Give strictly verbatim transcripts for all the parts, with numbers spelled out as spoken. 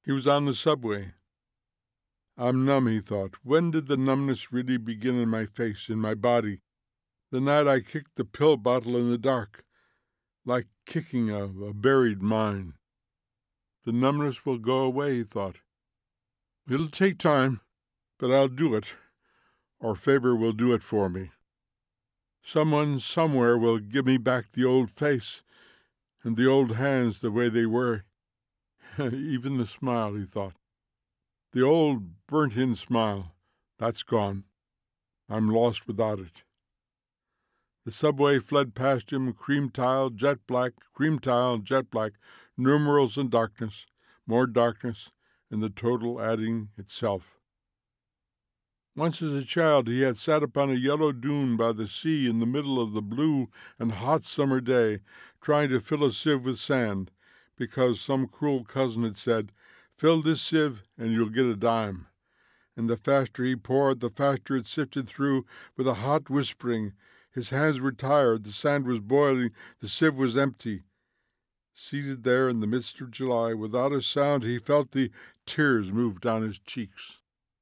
He was on the subway. I'm numb, he thought. When did the numbness really begin in my face, in my body? The night I kicked the pill bottle in the dark, like kicking a, a buried mine. The numbness will go away, he thought. It'll take time, but I'll do it, or Faber will do it for me. Someone somewhere will give me back the old face and the old hands the way they were. Even the smile, he thought. The old burnt-in smile, that's gone. I'm lost without it. The subway fled past him, cream-tile, jet-black, cream-tile, jet-black, numerals and darkness, more darkness, and the total adding itself. Once as a child he had sat upon a yellow dune by the sea in the middle of the blue and hot summer day, trying to fill a sieve with sand, because some cruel cousin had said, "Fill this sieve and you'll get a dime." And the faster he poured, the faster it sifted through with a hot whispering. His hands were tired, the sand was boiling, the sieve was empty. Seated there in the midst of July, without a sound, he felt the tears move down his cheeks.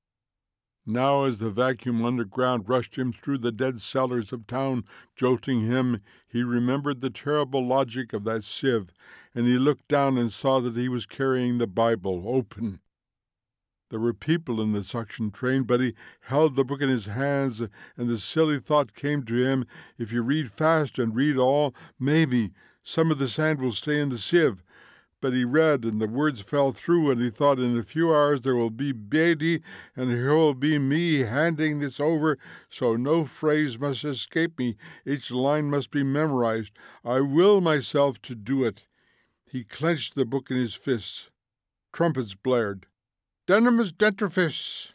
Now, as the vacuum underground rushed him through the dead cellars of town, jolting him, he remembered the terrible logic of that sieve, and he looked down and saw that he was carrying the Bible open. There were people in the suction train, but he held the book in his hands, and the silly thought came to him, if you read fast and read all, maybe some of the sand will stay in the sieve. But he read, and the words fell through, and he thought, in a few hours there will be Beatty, and here will be me handing this over, so no phrase must escape me. Each line must be memorized. I will myself to do it. He clenched the book in his fists. Trumpets blared. Denham's dentifrice.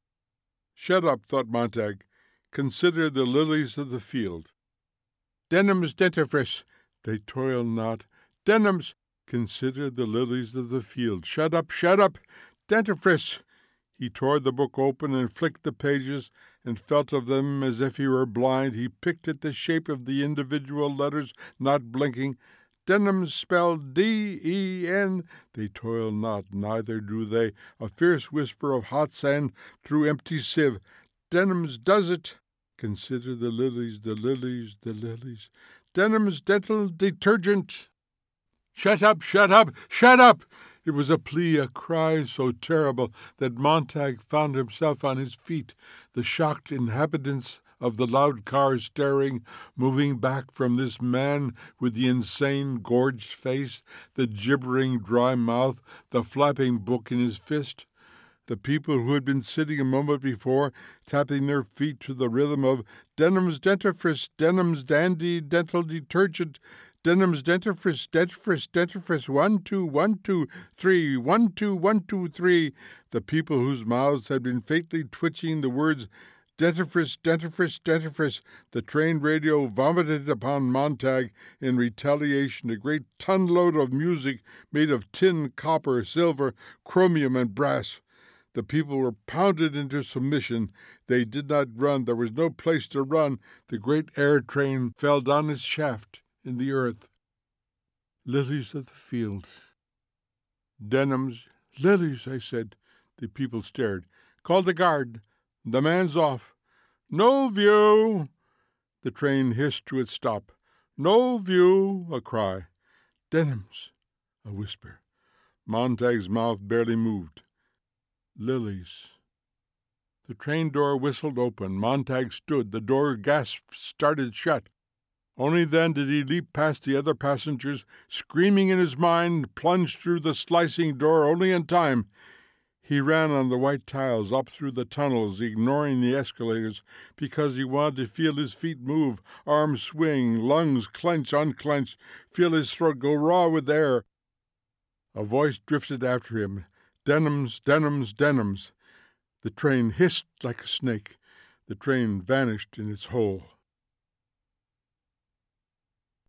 Shut up, thought Montag. Consider the lilies of the field. Denham's dentifrice. They toil not. Denham's. Consider the lilies of the field. Shut up, shut up. Dentifrice. He tore the book open and flicked the pages and felt of them as if he were blind. He picked at the shape of the individual letters, not blinking. Denham's spelled D E N. They toil not, neither do they. A fierce whisper of hot sand through empty sieve. Denham's does it. Consider the lilies, the lilies, the lilies. Denham's dental detergent. Shut up, shut up, shut up! It was a plea, a cry so terrible that Montag found himself on his feet, the shocked inhabitants of the loud car staring, moving back from this man with the insane, gorged face, the gibbering, dry mouth, the flapping book in his fist. The people who had been sitting a moment before, tapping their feet to the rhythm of Denham's dentifrice, Denham's dandy dental detergent, Denham's dentifrice, dentifrice, dentifrice, one, two, one, two, three, one, two, one, two, three. The people whose mouths had been faintly twitching the words dentifrice, dentifrice, dentifrice. The train radio vomited upon Montag in retaliation a great ton-load of music made of tin, copper, silver, chromium, and brass. The people were pounded into submission. They did not run. There was no place to run. The great air train fell down its shaft in the earth. Lilies of the field. Denham's. Lilies, I said. The people stared. Call the guard. The man's off. No view. The train hissed to its stop. No view. A cry. Denham's. A whisper. Montag's mouth barely moved. Lilies. The train door whistled open. Montag stood. The door gasped, started shut. Only then did he leap past the other passengers, screaming in his mind, plunged through the slicing door only in time. He ran on the white tiles up through the tunnels, ignoring the escalators, because he wanted to feel his feet move, arms swing, lungs clench, unclench, feel his throat go raw with air. A voice drifted after him. Denham's, Denham's, Denham's. The train hissed like a snake. The train vanished in its hole.